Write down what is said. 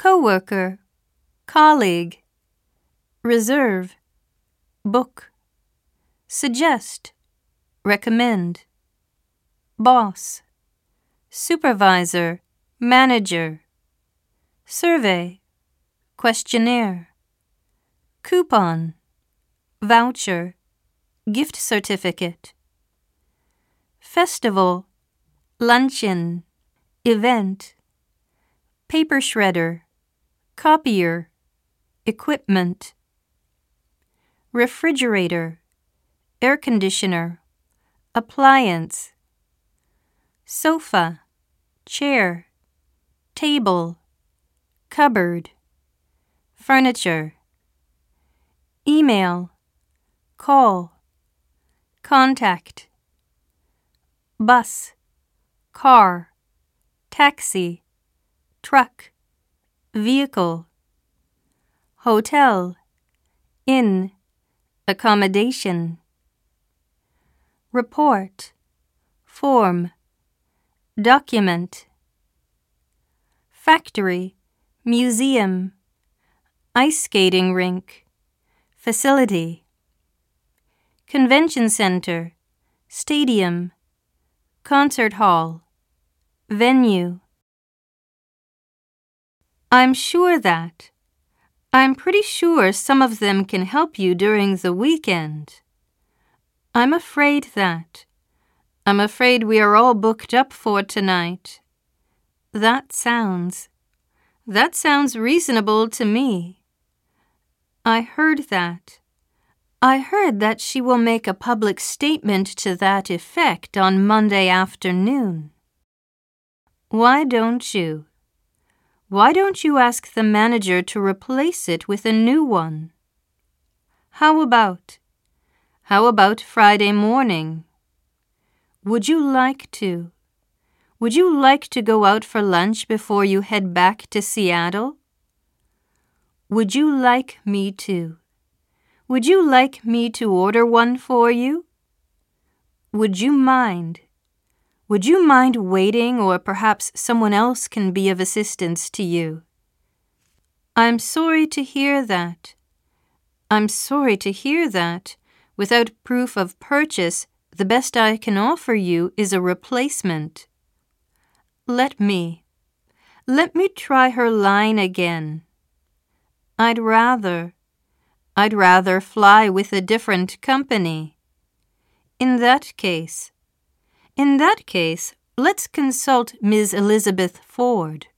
coworker, colleague, reserve, book, suggest, recommend, boss, supervisor, manager, survey, questionnaire, coupon, voucher, gift certificate, festival, luncheon, event, paper shredder, copier, equipment, refrigerator, air conditioner, appliance, sofa, chair, table, cupboard, furniture, email, call, contact, bus, car, taxi, truck, vehicle, hotel, inn, accommodation, report, form, document, factory, museum, ice skating rink, facility, convention center, stadium, concert hall, venue. I'm pretty sure some of them can help you during the weekend. I'm afraid we are all booked up for tonight. That sounds reasonable to me. I heard that she will make a public statement to that effect on Monday afternoon. Why don't you ask the manager to replace it with a new one? How about Friday morning? Would you like to go out for lunch before you head back to Seattle? Would you like me to order one for you? Would you mind waiting, or perhaps someone else can be of assistance to you? I'm sorry to hear that. Without proof of purchase, the best I can offer you is a replacement. Let me try her line again. I'd rather fly with a different company. In that case, let's consult Ms. Elizabeth Ford.